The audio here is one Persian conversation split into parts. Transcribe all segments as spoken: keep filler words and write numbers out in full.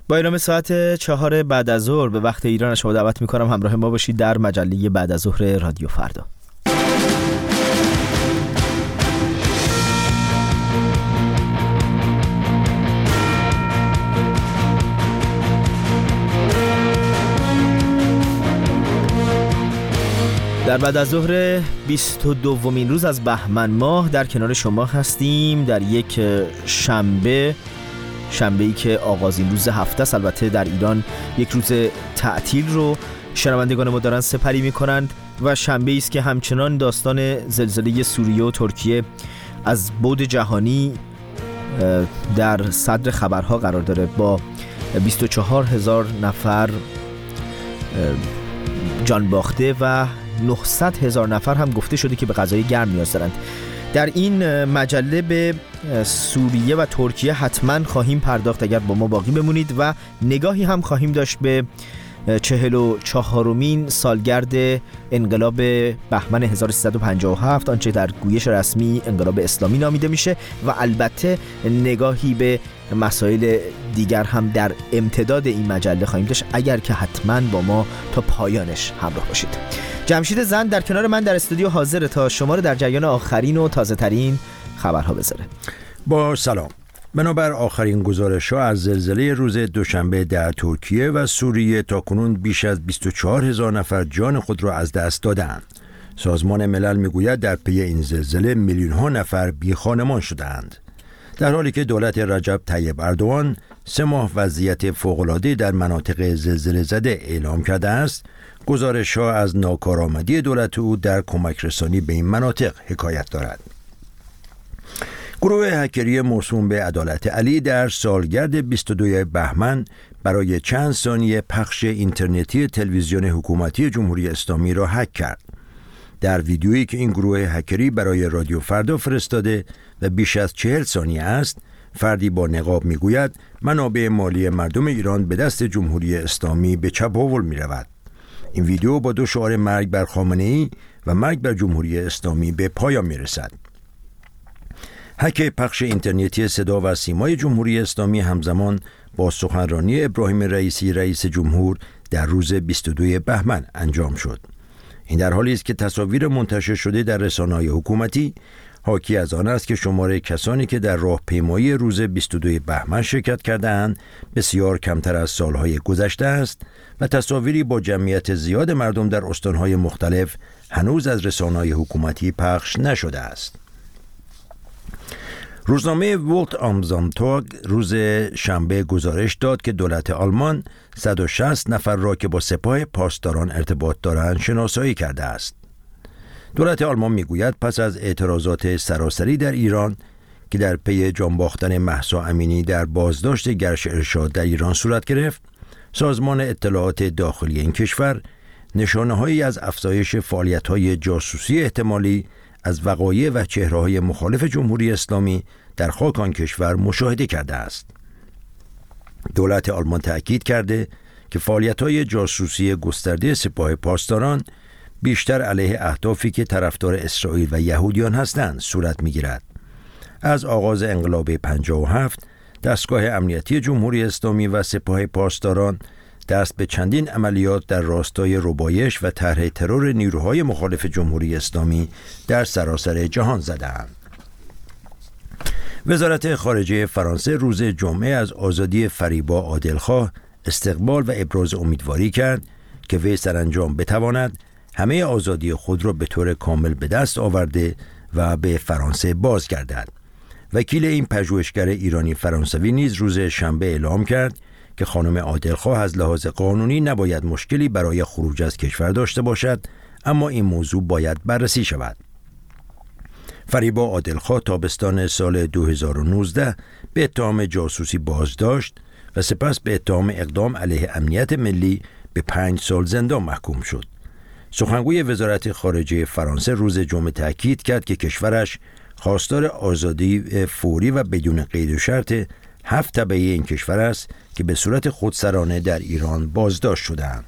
با اعلام ساعت چهار بعد از ظهر به وقت ایران شما دعوت میکنم همراه ما باشید در مجله بعد از ظهر رادیو فردا. در بعد از ظهر بیست و دومین روز از بهمن ماه در کنار شما هستیم در یک شنبه شنبه‌ای که آغازین روز هفته است. البته در ایران یک روز تعطیل رو شنوندگان ما دارن سپری می‌کنند و شنبه‌ای است که همچنان داستان زلزله سوریه و ترکیه از بعد جهانی در صدر خبرها قرار داره. با بیست و چهار هزار نفر جان باخته و نهصد هزار نفر هم گفته شده که به غذای گرم نیاز دارند. در این مجله به سوریه و ترکیه حتما خواهیم پرداخت اگر با ما باقی بمونید و نگاهی هم خواهیم داشت به چهل و چهارمین سالگرد انقلاب بهمن هزار و سیصد و پنجاه و هفت، آنچه در گویش رسمی انقلاب اسلامی نامیده میشه، و البته نگاهی به مسائل دیگر هم در امتداد این مجله خواهیم داشت اگر که حتما با ما تا پایانش همراه باشید. جمشید زند در کنار من در استودیو حاضر تا شما رو در جریان آخرین و تازه ترین خبرها بذاره. با سلام. بنابر آخرین گزارش‌ها از زلزله روز دوشنبه در ترکیه و سوریه تاکنون بیش از بیست و چهار هزار نفر جان خود را از دست دادند. سازمان ملل میگوید در پی این زلزله میلیون‌ها نفر بی‌خانمان شدند. در حالی که دولت رجب طیب اردوغان سه ماه وضعیت فوق‌العاده در مناطق زلزله زده اعلام کرده است، گزارش‌ها از ناکارآمدی دولت او در کمک رسانی به این مناطق حکایت دارد. گروه هکری موسوم به عدالت علی در سالگرد بیست و دو بهمن برای چند ثانیه پخش اینترنتی تلویزیون حکومتی جمهوری اسلامی را هک کرد. در ویدیویی که این گروه هکری برای رادیو فردا فرستاده و بیش از چهل ثانیه است، فردی با نقاب میگوید منابع مالی مردم ایران به دست جمهوری اسلامی به چپاول می رود. این ویدیو با دو شعار مرگ بر خامنه‌ای و مرگ بر جمهوری اسلامی به پایان می رسد. هک پخش اینترنتی صدا و سیمای جمهوری اسلامی همزمان با سخنرانی ابراهیم رئیسی رئیس جمهور در روز بیست و دو بهمن انجام شد. این در حالی است که تصاویر منتشر شده در رسانه‌های حکومتی حاکی از آن است که شمار کسانی که در راهپیمایی روز بیست و دو بهمن شرکت کردند بسیار کمتر از سالهای گذشته است و تصاویری با جمعیت زیاد مردم در استانهای مختلف هنوز از رسانه‌های حکومتی پخش نشده است. روزنامه ولت آم زامتاگ روز شنبه گزارش داد که دولت آلمان صد و شصت نفر را که با سپاه پاسداران ارتباط دارند شناسایی کرده است. دولت آلمان میگوید پس از اعتراضات سراسری در ایران که در پی جان باختن مهسا امینی در بازداشت گرش ارشاد در ایران صورت گرفت، سازمان اطلاعات داخلی این کشور نشانه‌هایی از افزایش فعالیت‌های جاسوسی احتمالی از وقایع و چهره‌های مخالف جمهوری اسلامی در خاک آن کشور مشاهده کرده است. دولت آلمان تأکید کرده که فعالیت‌های جاسوسی گسترده سپاه پاسداران بیشتر علیه اهدافی که طرفدار اسرائیل و یهودیان هستند صورت می‌گیرد. از آغاز انقلاب پنجاه و هفت دستگاه امنیتی جمهوری اسلامی و سپاه پاسداران دست به چندین عملیات در راستای ربایش و طرح ترور نیروهای مخالف جمهوری اسلامی در سراسر جهان زدند. وزارت خارجه فرانسه روز جمعه از آزادی فریبا عادلخواه استقبال و ابراز امیدواری کرد که وی سرانجام بتواند همه آزادی خود را به طور کامل به دست آورده و به فرانسه بازگردد. وکیل این پژوهشگر ایرانی فرانسوی نیز روز شنبه اعلام کرد که خانم عادلخواه از لحاظ قانونی نباید مشکلی برای خروج از کشور داشته باشد، اما این موضوع باید بررسی شود. فریبا عادلخواه تابستان سال دو هزار و نوزده به اتهام جاسوسی بازداشت و سپس به اتهام اقدام علیه امنیت ملی به پنج سال زندان محکوم شد. سخنگوی وزارت خارجه فرانسه روز جمعه تأکید کرد که کشورش خواستار آزادی فوری و بدون قید و شرط هفت تبعه این کشور است که به صورت خودسرانه در ایران بازداشت شدند.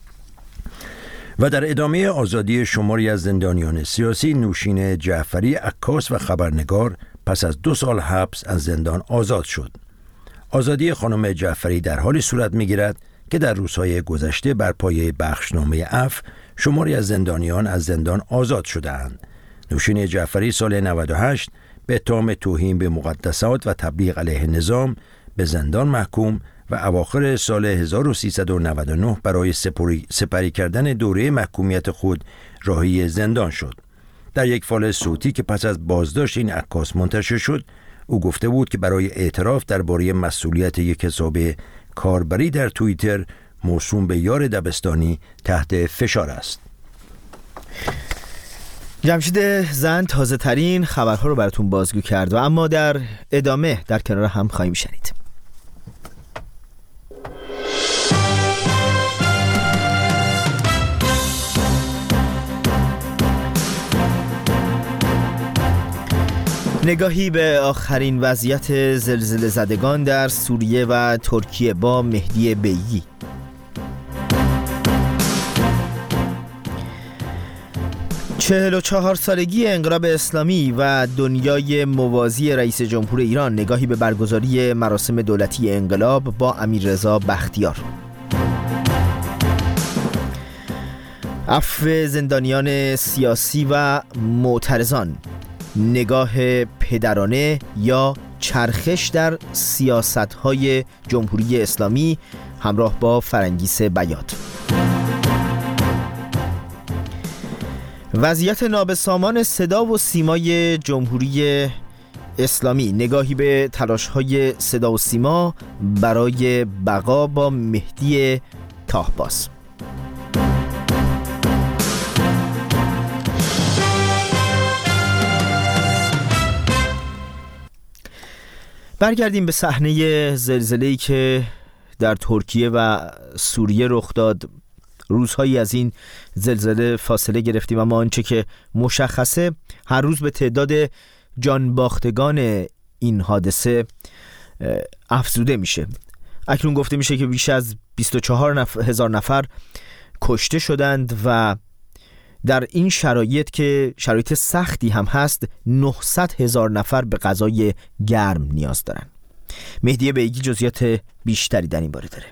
و در ادامه آزادی شماری از زندانیان سیاسی، نوشین جعفری عکاس و خبرنگار پس از دو سال حبس از زندان آزاد شد. آزادی خانم جعفری در حال صورت می‌گیرد که در روزهای گذشته بر پایه بخشنامه عفو شماری از زندانیان از زندان آزاد شده‌اند. نوشین جعفری سال نود و هشت به اتهام توهین به مقدسات و تبلیغ علیه نظام به زندان محکوم و اواخر سال هزار و سیصد و نود و نه برای سپری, سپری کردن دوره محکومیت خود راهی زندان شد. در یک فایل صوتی که پس از بازداشت این عکاس منتشر شد، او گفته بود که برای اعتراف درباره مسئولیت یک حساب کاربری در توییتر موسوم به یار دبستانی تحت فشار است. جمشید زند تازه ترین خبرها رو براتون بازگو کرد و اما در ادامه در کنار هم خواهیم شنید. نگاهی به آخرین وضعیت زلزله زدگان در سوریه و ترکیه با مهدی بیگی. چهل و چهار سالگی انقلاب اسلامی و دنیای موازی رئیس جمهور ایران، نگاهی به برگزاری مراسم دولتی انقلاب با امیررضا بختیار. عفو زندانیان سیاسی و معترضان، نگاه پدرانه یا چرخش در سیاست‌های جمهوری اسلامی همراه با فرنگیس بیات. وضعیت نابسامان صدا و سیمای جمهوری اسلامی، نگاهی به تلاش‌های صدا و سیما برای بقا با مهدی طاهباز. برگردیم به صحنه زلزله‌ای که در ترکیه و سوریه رخ داد. روزهایی از این زلزله فاصله گرفتیم، اما آنچه که مشخصه هر روز به تعداد جانباختگان این حادثه افزوده میشه. اکنون گفته میشه که بیش از بیست و چهار هزار نفر کشته شدند و در این شرایط که شرایط سختی هم هست نهصد هزار نفر به غذای گرم نیاز دارن. مهدی بیگی جزئیات بیشتری در این باره داره.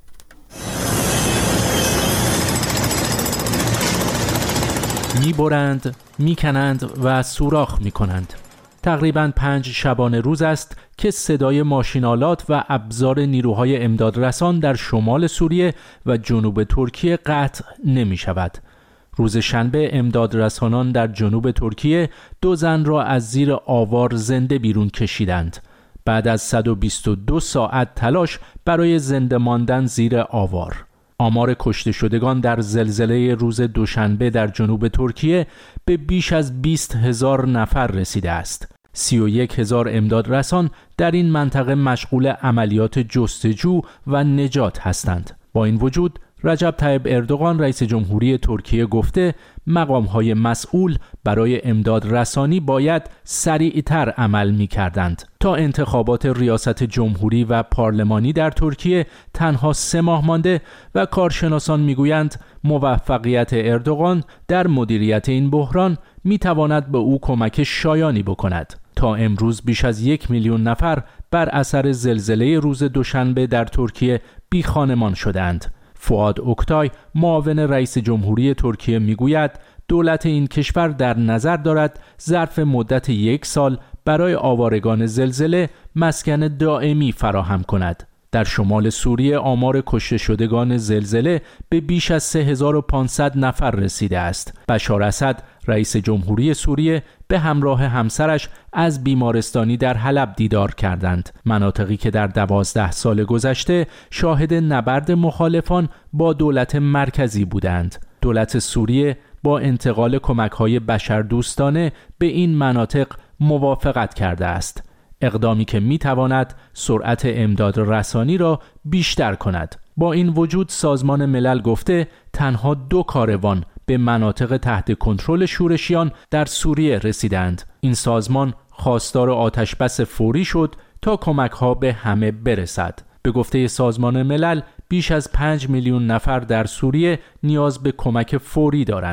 می‌برند، می‌کنند و سوراخ می‌کنند. تقریباً پنج شبانه روز است که صدای ماشین‌آلات و ابزار نیروهای امدادرسان در شمال سوریه و جنوب ترکیه قطع نمی‌شود. روز شنبه امدادرسانان در جنوب ترکیه دو زن را از زیر آوار زنده بیرون کشیدند. بعد از صد و بیست و دو ساعت تلاش برای زنده ماندن زیر آوار. آمار کشته شدگان در زلزله روز دوشنبه در جنوب ترکیه به بیش از بیست هزار نفر رسیده است. سی و یک هزار امدادرسان در این منطقه مشغول عملیات جستجو و نجات هستند. با این وجود رجب طیب اردوغان رئیس جمهوری ترکیه گفته مقام‌های مسئول برای امداد رسانی باید سریعتر عمل می‌کردند. تا انتخابات ریاست جمهوری و پارلمانی در ترکیه تنها سه ماه مانده و کارشناسان می‌گویند موفقیت اردوغان در مدیریت این بحران می‌تواند به او کمک شایانی بکند. تا امروز بیش از یک میلیون نفر بر اثر زلزله روز دوشنبه در ترکیه بی خانمان شدند. فؤاد اوکتای معاون رئیس جمهوری ترکیه میگوید دولت این کشور در نظر دارد ظرف مدت یک سال برای آوارگان زلزله مسکن دائمی فراهم کند. در شمال سوریه آمار کشته شدگان زلزله به بیش از سه هزار و پانصد نفر رسیده است. بشار اسد رئیس جمهوری سوریه به همراه همسرش از بیمارستانی در حلب دیدار کردند. مناطقی که در دوازده سال گذشته شاهد نبرد مخالفان با دولت مرکزی بودند. دولت سوریه با انتقال کمک‌های بشردوستانه به این مناطق موافقت کرده است. اقدامی که می‌تواند سرعت امداد رسانی را بیشتر کند. با این وجود سازمان ملل گفته تنها دو کاروان به مناطق تحت کنترل شورشیان در سوریه رسیدند. این سازمان خواستار آتشبس فوری شد تا کمک‌ها به همه برسد. به گفته سازمان ملل بیش از پنج میلیون نفر در سوریه نیاز به کمک فوری دارند.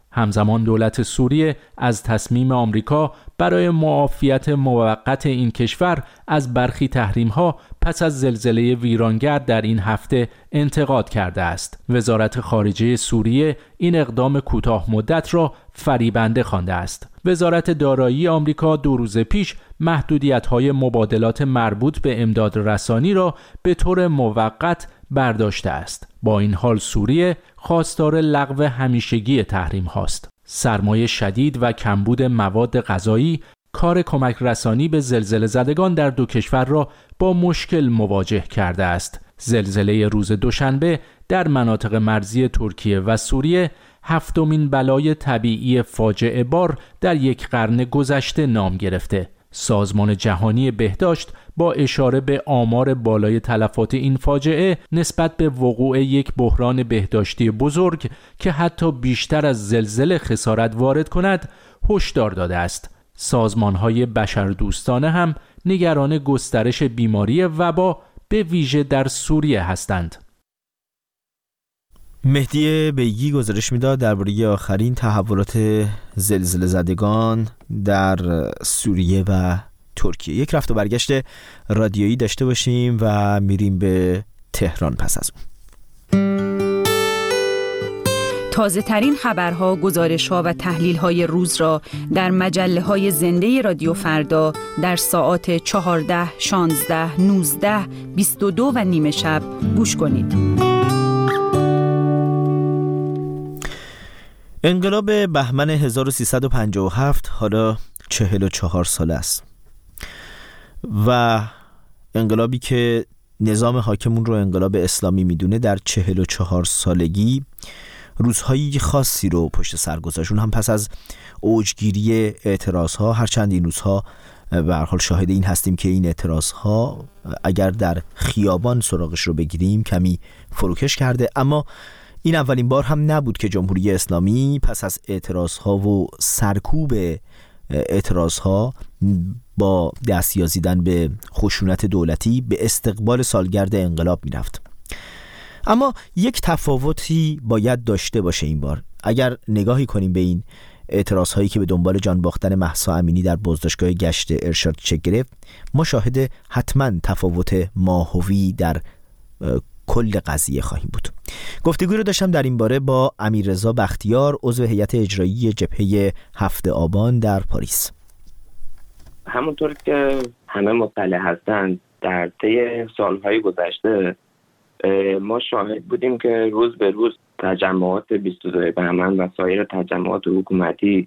همزمان دولت سوریه از تصمیم آمریکا برای معافیت موقت این کشور از برخی تحریم‌ها پس از زلزله ویرانگر در این هفته انتقاد کرده است. وزارت خارجه سوریه این اقدام کوتاه مدت را فریبنده خوانده است. وزارت دارایی آمریکا دو روز پیش محدودیت‌های مبادلات مربوط به امداد رسانی را به طور موقت برداشته است. با این حال سوریه خواستار لغو همیشگی تحریم هاست. سرمایه شدید و کمبود مواد غذایی کار کمک رسانی به زلزله زدگان در دو کشور را با مشکل مواجه کرده است. زلزله روز دوشنبه در مناطق مرزی ترکیه و سوریه هفتمین بلای طبیعی فاجعه بار در یک قرن گذشته نام گرفته. سازمان جهانی بهداشت با اشاره به آمار بالای تلفات این فاجعه نسبت به وقوع یک بحران بهداشتی بزرگ که حتی بیشتر از زلزله خسارت وارد کند هشدار داده است. سازمان‌های بشردوستانه هم نگران گسترش بیماری وبا به ویژه در سوریه هستند. مهدی بیگی گزارش میداد درباره آخرین تحولات زلزله زدگان در سوریه و ترکیه. یک رفت و برگشت رادیویی داشته باشیم و میریم به تهران پس از اون. تازه ترین خبرها، گزارش‌ها و تحلیل‌های روز را در مجله‌های زنده رادیو فردا در ساعات چهارده، شانزده، نوزده، بیست و دو و نیمه شب گوش کنید. انقلاب بهمن هزار و سیصد و پنجاه و هفت حالا چهل و چهار ساله است و انقلابی که نظام حاکمون رو انقلاب اسلامی میدونه در چهل و چهار سالگی روزهای خاصی رو پشت سر گذاشت. اون هم پس از اوجگیری اعتراضها، هرچند این روزها به هر حال شاهد این هستیم که این اعتراضها اگر در خیابان سراغش رو بگیریم کمی فروکش کرده، اما این اولین بار هم نبود که جمهوری اسلامی پس از اعتراضها و سرکوب اعتراضها با دستیازیدن به خشونت دولتی به استقبال سالگرد انقلاب میرفت. اما یک تفاوتی باید داشته باشه این بار. اگر نگاهی کنیم به این اعتراض هایی که به دنبال جان باختن مهسا امینی در بازداشتگاه گشت ارشاد شکل گرفت، ما شاهد حتما تفاوت ماهوی در کل قضیه خواهیم بود. گفتگوی رو داشتم در این باره با امیررضا بختیار، عضو هیئت اجرایی جبهه هفت آبان در پاریس. همونطور که همه مطلع هستند در طی سالهای گذشته ما شاهد بودیم که روز به روز تجمعات بیست و دو بهمن و سایر تجمعات حکومتی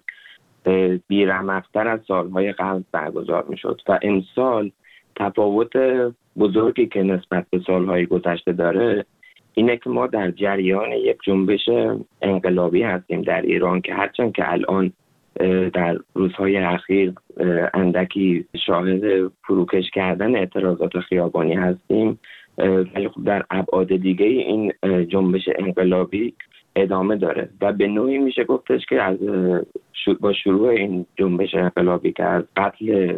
بی‌رمق‌تر از سالهای قبل برگزار می‌شد و امسال تفاوت بزرگی که نسبت به سالهای گذشته داره اینه که ما در جریان یک جنبش انقلابی هستیم در ایران که هرچند که الان در روزهای اخیر اندکی شاهد فروکش کردن اعتراضات خیابانی هستیم، ولی خب در ابعاد دیگه این جنبش انقلابی ادامه داره و به نوعی میشه گفتش که از با شروع این جنبش انقلابی که از قتل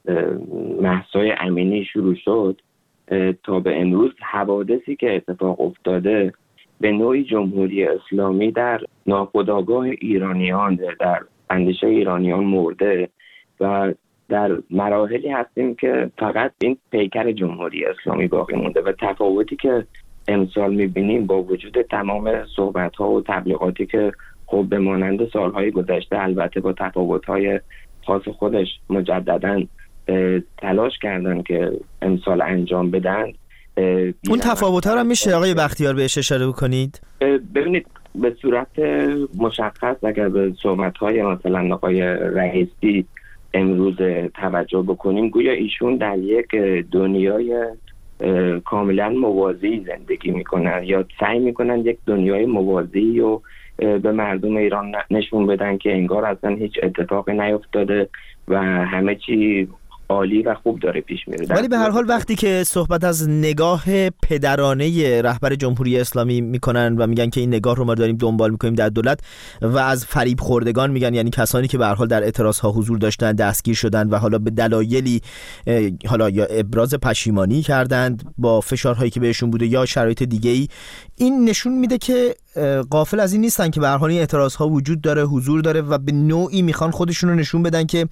مهسا امینی شروع شد تا به امروز حوادثی که اتفاق افتاده به نوعی جمهوری اسلامی در ناخودآگاه ایرانیان، در اندیشه ایرانیان مرده و در مراحلی هستیم که فقط این پیکر جمهوری اسلامی باقی مونده و تفاوتی که امسال میبینیم با وجود تمام صحبت‌ها و تبلیغاتی که خب به مانند سالهای گذشته البته با تفاوت‌های خاص خودش مجدداً تلاش کردن که امسال انجام بدن. اون تفاوت‌ها رو میشه آقای بختیار بهش اشاره بکنید؟ ببینید به صورت مشخص اگر به صحبت‌های مثلا آقای رئیسی امروز توجه بکنیم، گویا ایشون در یک دنیای کاملا موازی زندگی میکنن یا سعی میکنن یک دنیای موازی و به مردم ایران نشون بدن که انگار اصلا هیچ اتفاقی نیفتاده و همه چی عالی و خوب داره پیش میره. ولی به هر حال وقتی که صحبت از نگاه پدرانه رهبر جمهوری اسلامی میکنن و میگن که این نگاه رو ما داریم دنبال میکنیم در دولت و از فریب خوردگان میگن، یعنی کسانی که به هر حال در اعتراض ها حضور داشتن دستگیر شدن و حالا به دلایلی حالا یا ابراز پشیمانی کردند با فشارهایی که بهشون بوده یا شرایط دیگه‌ای، این نشون میده که غافل از این نیستن که به هر حال این اعتراض‌ها وجود داره، حضور داره و به نوعی میخوان خودشون رو نشون بدن که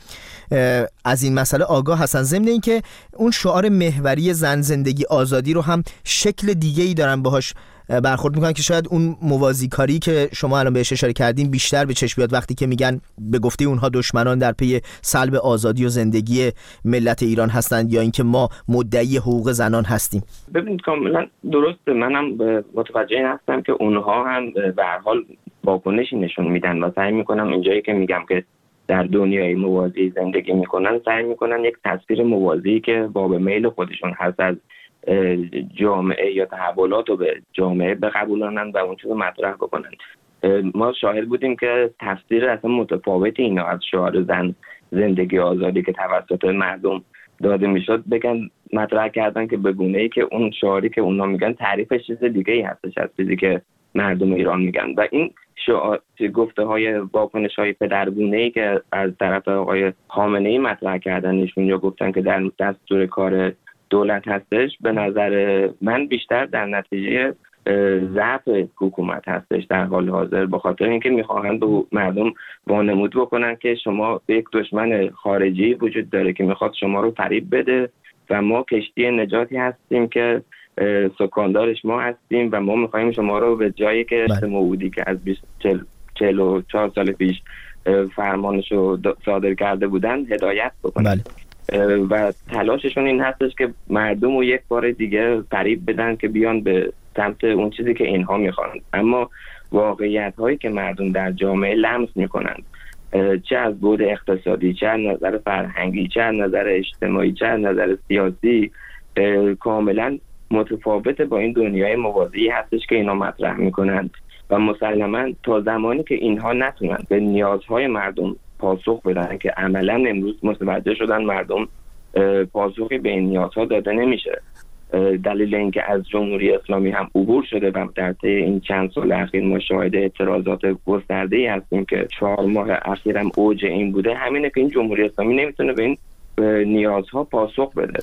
از این مسئله آگاه هستن. ضمن این که اون شعار محوری زن، زندگی، آزادی رو هم شکل دیگه‌ای دارن باهاش برخورد میکنن که شاید اون موازیکاری که شما الان بهش اشاره کردین بیشتر به چشم بیاد وقتی که میگن به گفته اونها دشمنان در پی سلب آزادی و زندگی ملت ایران هستند یا اینکه ما مدعی حقوق زنان هستیم. ببینید کاملا درسته، منم متوجه این هستم که اونها هم به هر حال واکنشی نشون میدن و سعی میکنم اینجایی که میگم که در دنیای موازی زندگی میکنن سعی میکنن یک تصویر موازی که باب میل خودشون هست از جامعه یا تحولات رو به جامعه بقبولانن و اون چیز رو مطرح بکنن. ما شاهد بودیم که تفسیر اصلا متفاوتی اینا از شعار زن، زندگی، آزادی که توسط مردم داده میشد بگن مطرح کردن که به گونه‌ای که اون شعاری که اونا میگن تعریفش چیز دیگه‌ای هستش از چیزی که مردم ایران میگن و این شعار گفته های واکنش های پدرگونه‌ای که از طرف آقای خامنه‌ای مطرح کردنشون یا گفتن که در دستور کار دولت هستش، به نظر من بیشتر در نتیجه ضعف حکومت هستش در حال حاضر، به خاطر اینکه میخواهند به مردم وانمود بکنن که شما یک دشمن خارجی وجود داره که میخواد شما رو فریب بده و ما کشتی نجاتی هستیم که سکاندارش ما هستیم و ما میخوایم شما رو به جایی که موعودی که از چهل و چهار سال پیش فرمانش رو صادر کرده بودن هدایت بکنن. بله. و تلاششون این هستش که مردم رو یک بار دیگه فریب بدن که بیان به سمت اون چیزی که اینها میخوان. اما واقعیت هایی که مردم در جامعه لمس میکنن، چه از بعد اقتصادی، چه از نظر فرهنگی، چه از نظر اجتماعی، چه از نظر سیاسی، کاملا متفاوت با این دنیای موازی هستش که اینا مطرح میکنن و مسلماً تا زمانی که اینها نتونن به نیازهای مردم پاسخ بدن که عملاً امروز متوجه شدن مردم پاسخی به این نیازها داده نمیشه. دلیل اینکه از جمهوری اسلامی هم عبور شده و در طی این چند سال اخیر ما شاهد اعتراضات گسترده‌ای هستیم که چهار ماه اخیر هم اوج این بوده، همینه که این جمهوری اسلامی نمیتونه به این نیازها پاسخ بده.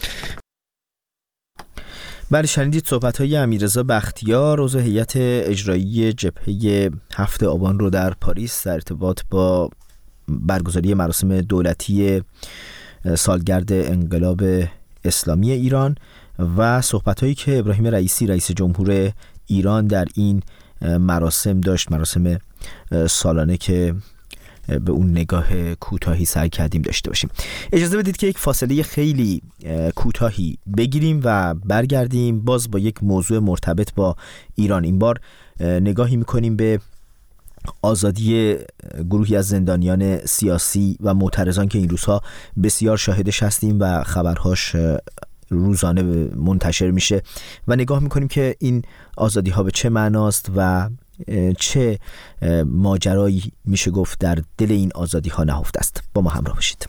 بله، شنیدید صحبت‌های امیررضا بختیار، عضو هیئت اجرایی جبهه هفت آبان رو در پاریس در ارتباط با برگزاری مراسم دولتی سالگرد انقلاب اسلامی ایران و صحبت‌هایی که ابراهیم رئیسی رئیس جمهور ایران در این مراسم داشت، مراسم سالانه که به اون نگاه کوتاهی سعی کردیم داشته باشیم. اجازه بدید که یک فاصله خیلی کوتاهی بگیریم و برگردیم باز با یک موضوع مرتبط با ایران. این بار نگاهی میکنیم به آزادی گروهی از زندانیان سیاسی و معترضان که این روزها بسیار شاهدش هستیم و خبرهاش روزانه منتشر میشه و نگاه میکنیم که این آزادی ها به چه معناست و چه ماجرایی میشه گفت در دل این آزادی ها نهفته است. با ما همراه باشید.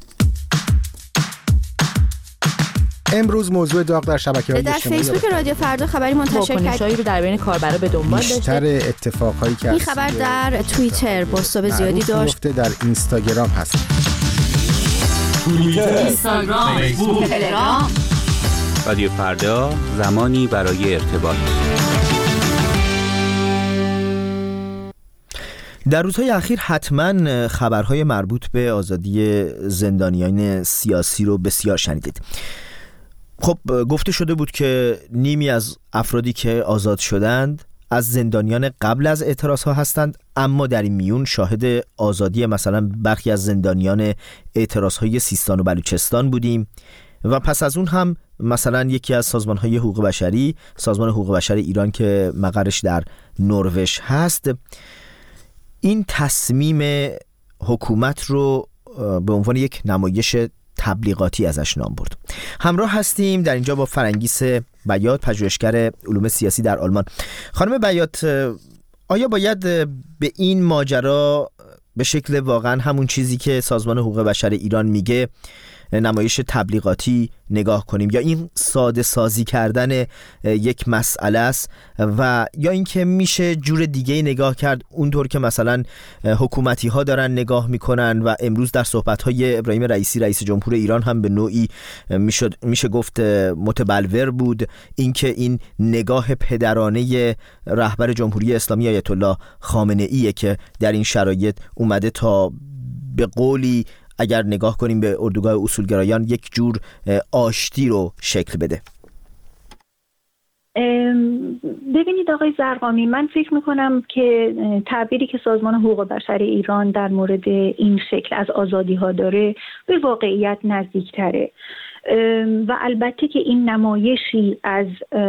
امروز موضوع داغ در شبکه‌های در اجتماعی فیسبوک رادیو فردا خبری منتشر کرد رو در بین کاربرا به دنبال داشته. بیشتر اتفاقایی که این خبر در توییتر پست‌های زیادی داشت. در اینستاگرام هست. توییتر، اینستاگرام، فیسبوک، تلگرام. رادیو فردا، زمانی برای ارتباط. در روزهای اخیر حتما خبرهای مربوط به آزادی زندانیان سیاسی رو بسیار شنیدید. خب گفته شده بود که نیمی از افرادی که آزاد شدند از زندانیان قبل از اعتراض ها هستند، اما در این میون شاهد آزادی مثلا برخی از زندانیان اعتراض های سیستان و بلوچستان بودیم و پس از اون هم مثلا یکی از سازمان های حقوق بشری، سازمان حقوق بشر ایران که مقرش در نروژ هست، این تصمیم حکومت رو به عنوان یک نمایش تبلیغاتی ازش نام برد. همراه هستیم در اینجا با فرنگیس بیات، پژوهشگر علوم سیاسی در آلمان. خانم بیات، آیا باید به این ماجرا به شکل واقعا همون چیزی که سازمان حقوق بشر ایران میگه نمایش تبلیغاتی نگاه کنیم، یا این ساده سازی کردن یک مسئله است، و یا اینکه میشه جور دیگه نگاه کرد، اونطور که مثلا حکومتی ها دارن نگاه میکنن و امروز در صحبت های ابراهیم رئیسی رئیس جمهور ایران هم به نوعی میشه میشه گفت متبلور بود، اینکه این نگاه پدرانه رهبر جمهوری اسلامی آیت الله خامنه ایه که در این شرایط اومده تا به قولی اگر نگاه کنیم به اردوگاه اصولگرایان یک جور آشتی رو شکل بده. ببینید آقای زرقامی، من فکر میکنم که تعبیری که سازمان حقوق بشر ایران در مورد این شکل از آزادی ها داره به واقعیت نزدیک تره و البته که این نمایشی از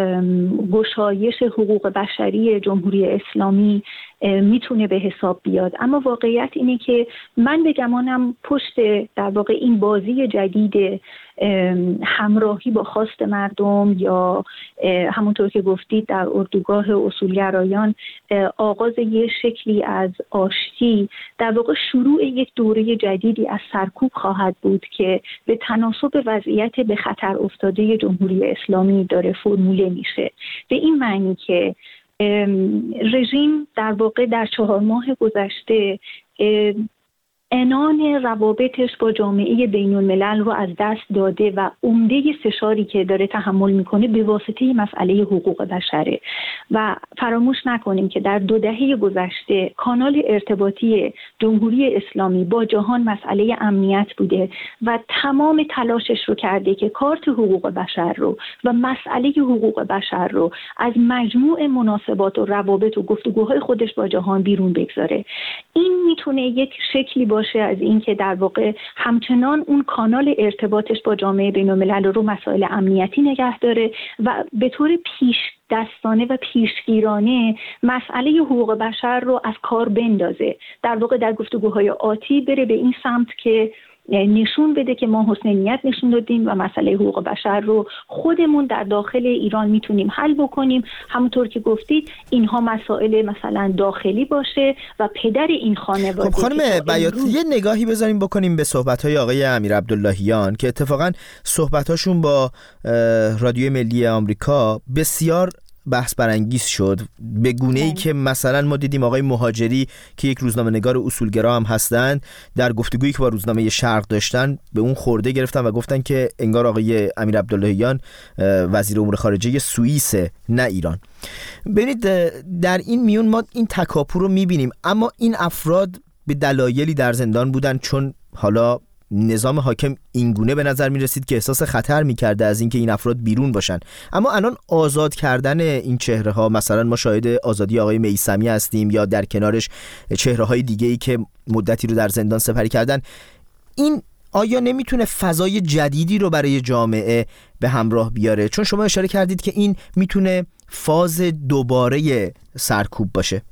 گشایش حقوق بشری جمهوری اسلامی میتونه به حساب بیاد، اما واقعیت اینه که من به گمانم پشت در واقع این بازی جدید همراهی با خواست مردم یا همونطور که گفتید در اردوگاه اصولگرایان آغاز یه شکلی از آشتی، در واقع شروع یک دوره جدیدی از سرکوب خواهد بود که به تناسب وضعیت به خطر افتاده جمهوری اسلامی داره فرموله میشه، به این معنی که رژیم در واقع در چهار ماه گذشته عنان روابطش با جامعه بین الملل رو از دست داده و عمده فشاری که داره تحمل میکنه به واسطه مسئله حقوق بشره و فراموش نکنیم که در دو دهه گذشته کانال ارتباطی جمهوری اسلامی با جهان مسئله امنیت بوده و تمام تلاشش رو کرده که کارت حقوق بشر رو و مسئله حقوق بشر رو از مجموع مناسبات و روابط و گفتگوهای خودش با جهان بیرون بگذاره. این میتونه یک شکلی با باشه از این که در واقع همچنان اون کانال ارتباطش با جامعه بین‌الملل رو مسائل امنیتی نگه داره و به طور پیش دستانه و پیشگیرانه مسئله حقوق بشر رو از کار بندازه، در واقع در گفتگوهای آتی بره به این سمت که نشون بده که ما حسن نیت نشون دادیم و مسئله حقوق بشر رو خودمون در داخل ایران میتونیم حل بکنیم. همونطور که گفتید اینها مسائل مثلا داخلی باشه و پدر این خانواده. خب خانم بیات یه نگاهی بذاریم بکنیم به صحبت‌های آقای امیر عبداللهیان که اتفاقا صحبت‌هاشون با رادیوی ملی آمریکا بسیار بحث برانگیز شد، به گونه‌ای که مثلا ما دیدیم آقای مهاجری که یک روزنامه‌نگار اصولگرا هم هستند در گفتگویی که با روزنامه شرق داشتن به اون خورده گرفتن و گفتن که انگار آقای امیر عبداللهیان وزیر امور خارجه سوئیس نه ایران. ببینید در این میون ما این تکاپو رو می‌بینیم، اما این افراد به دلایلی در زندان بودن چون حالا نظام حاکم اینگونه به نظر می رسید که احساس خطر می کرده از اینکه این افراد بیرون باشن. اما الان آزاد کردن این چهره ها، مثلا ما شاهد آزادی آقای میثمی هستیم یا در کنارش چهره های دیگه ای که مدتی رو در زندان سپری کردن، این آیا نمیتونه فضای جدیدی رو برای جامعه به همراه بیاره؟ چون شما اشاره کردید که این میتونه فاز دوباره سرکوب باشه.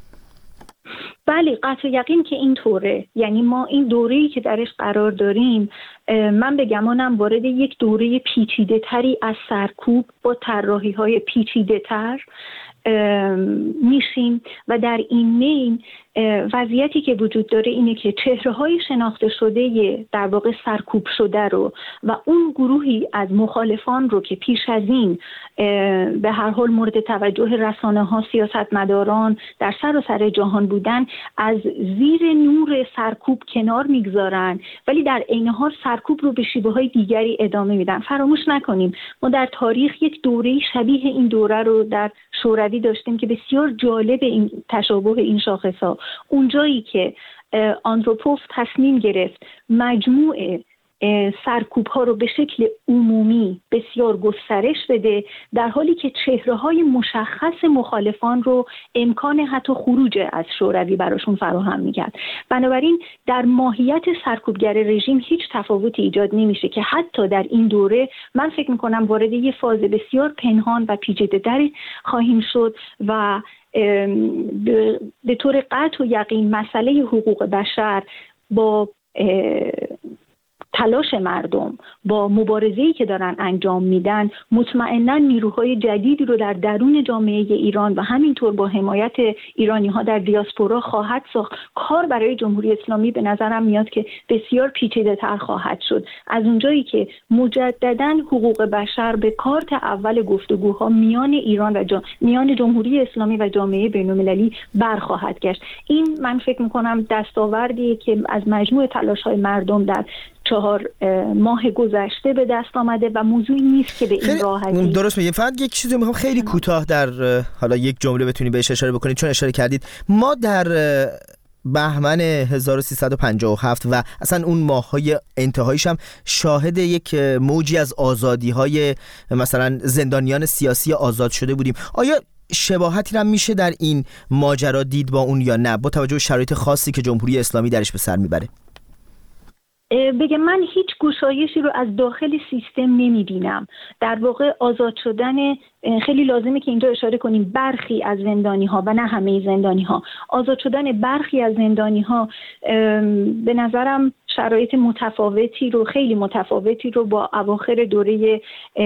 بله، قطع یقین که این طوره. یعنی ما این دوره‌ای که درش قرار داریم، من به گمانم وارد یک دوره پیچیده تری از سرکوب با طراحی های پیچیده تر میشیم و در این بین وضعیتی که وجود داره اینه که چهره‌های شناخته شده در واقع سرکوب شده رو و اون گروهی از مخالفان رو که پیش از این به هر حال مورد توجه رسانه‌ها، سیاستمداران در سراسر جهان بودن، از زیر نور سرکوب کنار میگذارن ولی در عین حال سرکوب رو به شیوه‌های دیگری ادامه میدن. فراموش نکنیم ما در تاریخ یک دوره شبیه این دوره رو در شوروی داشتیم که بسیار جالب این تشابه این شاخص‌ها، اونجایی که آندروپوف تصمیم گرفت مجموعه سرکوب ها رو به شکل عمومی بسیار گسترش بده، در حالی که چهره های مشخص مخالفان رو امکان حتی خروج از شوروی براشون فراهم میکرد. بنابراین در ماهیت سرکوبگر رژیم هیچ تفاوتی ایجاد نمیشه که حتی در این دوره من فکر میکنم وارد یه فاز بسیار پنهان و پیچیده تری خواهیم شد و به طور قطع و یقین مسئله حقوق بشر با تلاش مردم، با مبارزه‌ای که دارن انجام میدن، مطمئنا نیروهای جدیدی رو در درون جامعه ایران و همینطور با حمایت ایرانی‌ها در دیاسپورا خواهد ساخت. کار برای جمهوری اسلامی به نظرم میاد که بسیار پیچیده‌تر خواهد شد. از اونجایی که مجدداً حقوق بشر به کارت اول گفتگوها میان ایران و جا... میان جمهوری اسلامی و جامعه بین‌المللی برخواهد گشت. این من فکر می‌کنم دستاوردی که از مجموع تلاش‌های مردم در چهار ماه گذشته به دست آمده و موضوعی نیست که به این راحتی. درست میگه. فقط یک چیزی میخوام خیلی کوتاه در حالا یک جمله بتونی بهش اشاره بکنید، چون اشاره کردید ما در بهمن هزار و سیصد و پنجاه و هفت و اصلا اون ماه‌های انتهایش هم شاهد یک موجی از آزادی‌های مثلا زندانیان سیاسی آزاد شده بودیم. آیا شباهتی هم میشه در این ماجرا دید با اون یا نه، با توجه به شرایط خاصی که جمهوری اسلامی درش به سر میبره؟ بگم من هیچ گشایشی رو از داخل سیستم نمی‌بینم. در واقع آزاد شدن، خیلی لازمه که اینجا اشاره کنیم، برخی از زندانی‌ها و نه همه زندانی‌ها، آزاد شدن برخی از زندانی‌ها به نظرم شرایط متفاوتی رو خیلی متفاوتی رو با اواخر دوره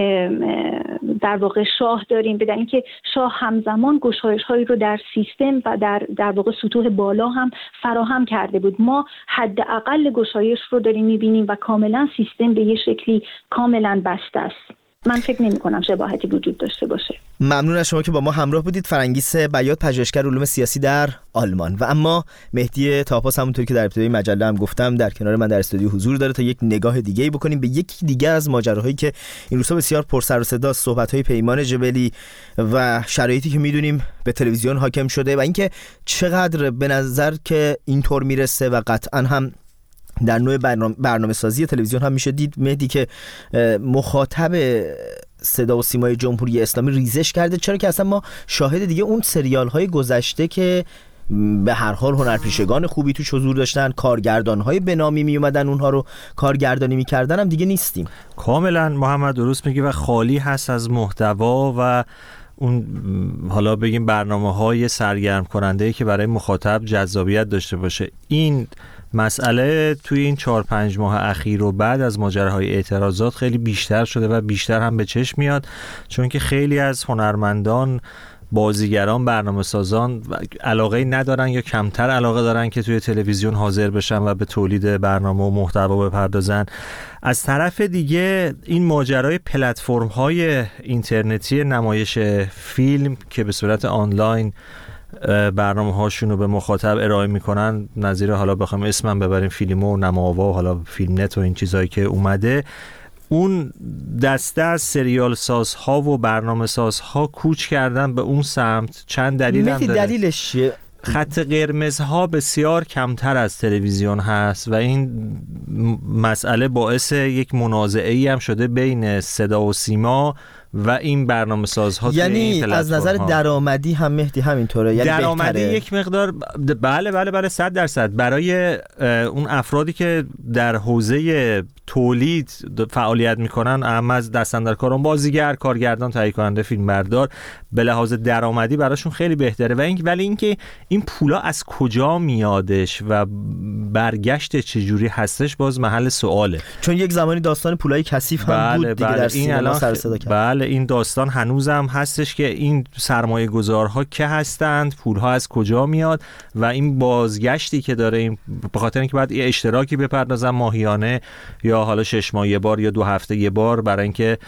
در واقع شاه داریم، بدون اینکه شاه همزمان گشایش‌هایی رو در سیستم و در در واقع سطوح بالا هم فراهم کرده بود. ما حداقل گشایش رو داریم می‌بینیم و کاملا سیستم به یه شکلی کاملا بسته است. من فکر نمی کنم شباهتی وجود داشته باشه. ممنون از شما که با ما همراه بودید. فرنگیس بیات، پژوهشگر علوم سیاسی در آلمان. و اما مهدی تاپاس، همونطور که در ابتدای مجله هم گفتم، در کنار من در استودیو حضور داره تا یک نگاه دیگه‌ای بکنیم به یکی دیگر از ماجراهایی که این روزها بسیار پر سر و صدا، صحبت‌های پیمان جبلی و شرایطی که می‌دونیم به تلویزیون حاکم شده و اینکه چقدر به نظر که اینطور میرسه و قطعاً هم در نوع برنامه, برنامه سازی تلویزیون هم میشه دید مهدی که مخاطب صدا و سیمای جمهوری اسلامی ریزش کرده. چرا که اصلا ما شاهد دیگه اون سریال های گذشته که به هر حال هنرپیشگان خوبی توش حضور داشتن، کارگردان های به نامی می اومدن اونها رو کارگردانی میکردن، هم دیگه نیستیم. کاملا محمد درست میگی و خالی هست از محتوا و اون حالا بگیم برنامه‌های سرگرم کننده‌ای که برای مخاطب جذابیت داشته باشه. این مسئله توی این چهار پنج ماه اخیر و بعد از ماجراهای اعتراضات خیلی بیشتر شده و بیشتر هم به چشم میاد، چون که خیلی از هنرمندان، بازیگران، برنامه‌سازان علاقه ندارن یا کمتر علاقه دارن که توی تلویزیون حاضر بشن و به تولید برنامه و محتوا بپردازن. از طرف دیگه این ماجرای پلتفرم‌های اینترنتی نمایش فیلم که به صورت آنلاین برنامه هاشون رو به مخاطب ارائه میکنن، نظیر حالا بخوام اسمم ببریم فیلمو و نماوا و حالا فیلم نت و این چیزایی که اومده، اون دسته از سریال سازها و برنامه سازها کوچ کردن به اون سمت. چند دلیل هم داره. دلیلش چیه؟ خط قرمزها بسیار کمتر از تلویزیون هست و این مسئله باعث یک منازعه‌ای هم شده بین صدا و سیما و این برنامه سازها. یعنی از نظر درآمدی هم مهدی همینطوره؟ یعنی درآمدی یک مقدار بله بله بله صد درصد برای اون افرادی که در حوزه تولید فعالیت میکنن، اهم از دستاندرکاران، بازیگر، کارگردان، تهیه کننده، فیلمبردار، به لحاظ درآمدی براشون خیلی بهتره. و این ولی اینکه این پولا از کجا میادش و برگشت چجوری هستش باز محل سواله، چون یک زمانی داستان پولای کثیف هم بله بود دیگه بله در سینما سر صدا کرد. بله این داستان هنوزم هستش که این سرمایه گذارها که هستند، پولها از کجا میاد و این بازگشتی که داره، این به خاطر اینکه باید یه اشتراکی بپردازن ماهیانه یا حالا شش ماه یه بار یا دو هفته یه بار برای اینکه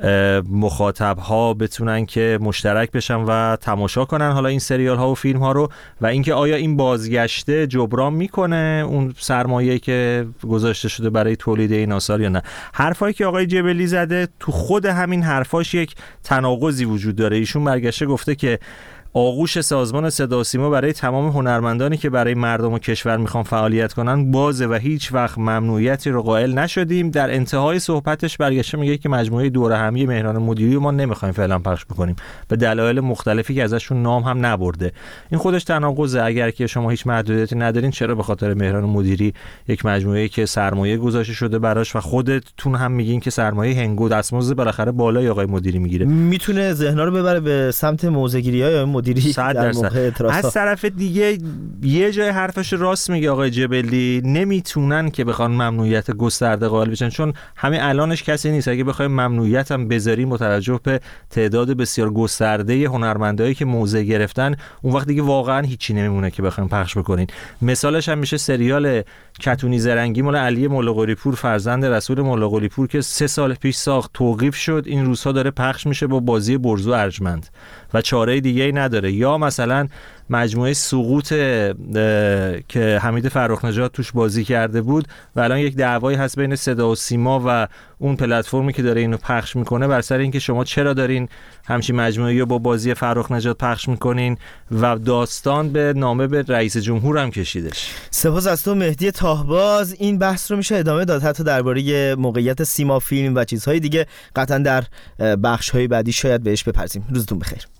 مخاطب‌ها بتونن که مشترک بشن و تماشا کنن حالا این سریال ها و فیلم ها رو، و اینکه آیا این بازگشته جبران میکنه اون سرمایه‌ای که گذاشته شده برای تولید این آثار یا نه. حرفایی که آقای جبلی زده تو خود همین حرفاش یک تناقضی وجود داره. ایشون برگشته گفته که آغوش سازمان صدا و سیما برای تمام هنرمندانی که برای مردم و کشور میخوان فعالیت کنن بازه و هیچ وقت ممنوعیتی رو قائل نشدیم. در انتهای صحبتش برگشته میگه که مجموعه دوره همی مهران مدیری ما نمیخوایم فعلا پخش بکنیم به دلایل مختلفی که ازشون نام هم نبرده. این خودش تناقضه. اگر که شما هیچ محدودیتی ندارین، چرا به خاطر مهران مدیری یک مجموعه‌ای که سرمایه گذاشته شده براش و خودتون هم میگین که سرمایه هنگو دستمزد بالاخره بالای آقای مدیری میگیره، میتونه ذهن‌ها رو ببره به سمت موضع‌گیری‌های مدیری در موقع اعتراض. از طرف دیگه یه جای حرفش راست میگه آقای جبلی، نمیتونن که بخوان ممنوعیت گسترده قائل بشن، چون همین الانش کسی نیست. اگه بخوایم ممنوعیت هم بذاریم با توجه به تعداد بسیار گسترده هنرمندایی که موضع گرفتن، اون وقت دیگه واقعا هیچی نمیمونه که بخوایم پخش بکنین. مثالش هم میشه سریال کتونی زرنگی مال علی ملقلی پور فرزند رسول ملقلی پور که سه سال پیش ساخت، توقیف شد، این روزها داره پخش میشه با بازی برزو ارجمند و چاره دیگه ای نداره. یا مثلا مجموعه سقوط که حمید فرخ نژاد توش بازی کرده بود و الان یک دعوایی هست بین صدا و سیما و اون پلتفرمی که داره اینو پخش میکنه بر سر اینکه شما چرا دارین همچین مجموعه‌ای رو با بازی فرخ نژاد پخش میکنین و داستان به نامه به رئیس جمهور هم کشیدش. سپاس از تو مهدی تاهباز. این بحث رو میشه ادامه داد حتی درباره موقعیت سیما فیلم و چیزهای دیگه، قطعا در بخش‌های بعدی شاید بهش بپرسیم. روزتون بخیر.